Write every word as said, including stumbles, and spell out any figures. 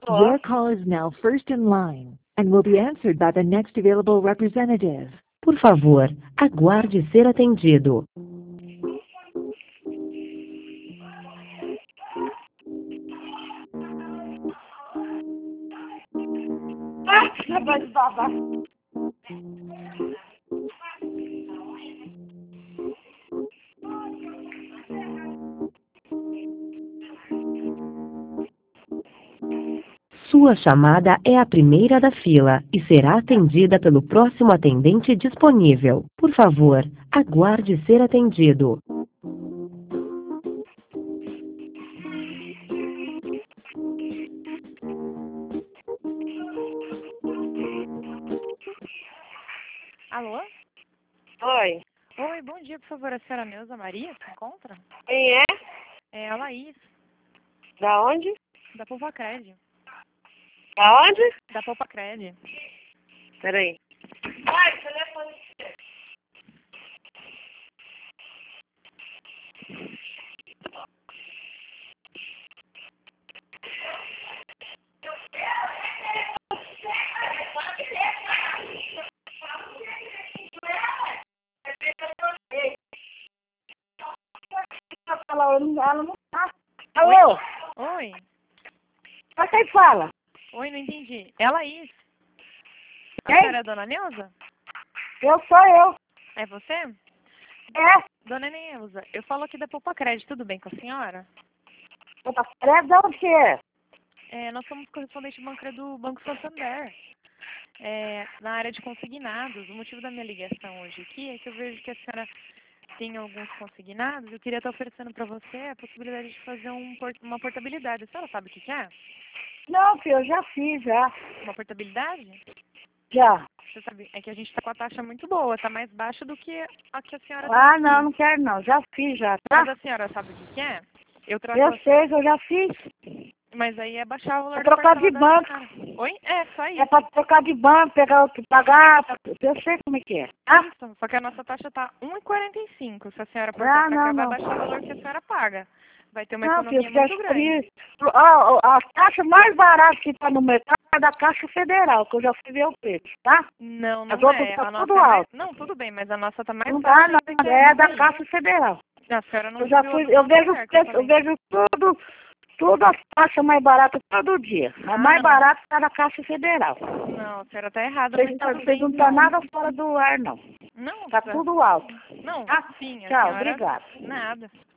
Your call is now first in line and will be answered by the next available representative. Por favor, aguarde ser atendido. Ah, vai babar. Sua chamada é a primeira da fila e será atendida pelo próximo atendente disponível. Por favor, aguarde ser atendido. Alô? Oi, Oi, bom dia, por favor. A senhora Neuza Maria se encontra? quem é? É a Laís, Da onde? da Poupa Cred. Da onde? Da Poupa Cred. Peraí. Ai, o telefone. Ela não, ela não tá. Alô? Oi? Mas quem fala? Oi, não entendi. É a Laís. A Quem? senhora é a dona Neuza? Eu sou eu. É você? É? Dona Neuza, eu falo aqui da Poupa Cred, tudo bem com a senhora? Opa, é de onde que é? É, nós somos correspondente bancário do Banco Santander, é, na área de consignados. O motivo da minha ligação hoje aqui é que eu vejo que a senhora tem alguns consignados. Eu queria estar oferecendo para você a possibilidade de fazer um, port- uma portabilidade. A senhora sabe o que que é? Não, filho, eu já fiz, já. Uma portabilidade? Já. Você sabe, é que a gente está com a taxa muito boa, está mais baixa do que a que a senhora tem Ah, aqui. não, não quero não. Já fiz, já, tá? Mas a senhora sabe o que que é? Eu trago Eu a- sei que eu já fiz. Mas aí é baixar o valor É da trocar de parcela da banco. senhora. Oi? É, só isso. É pra trocar de banco, pegar outro, pagar. Eu sei como é que é. Tá? Isso, só que a nossa taxa está um e quarenta e cinco. Se a senhora for Ah, pra cá, não, vai não. baixar o valor que a senhora paga. Vai ter uma Não, filho, economia muito porque grande. a, a, a taxa mais barata que tá no mercado é da Caixa Federal, que eu já fui ver o preço, tá? Não, As não outras é. tá A nossa tudo é mais... alto. Não, tudo bem, mas a nossa tá mais Não baixa dá, não. ainda que a É da daí. Caixa Federal. A senhora não Eu já viu a fui, do eu vejo, Santander, que eu preço- eu falei. vejo tudo, tudo as taxas mais baratas todo dia. A Ah, mais não. barata tá da Caixa Federal. Não, a senhora tá errada, Vocês mas tá- tudo vocês bem não então. estão nada fora do ar, não. Não, Tá senhora- tudo alto. Não, Tá? sim, a Tchau, senhora... obrigada. Nada.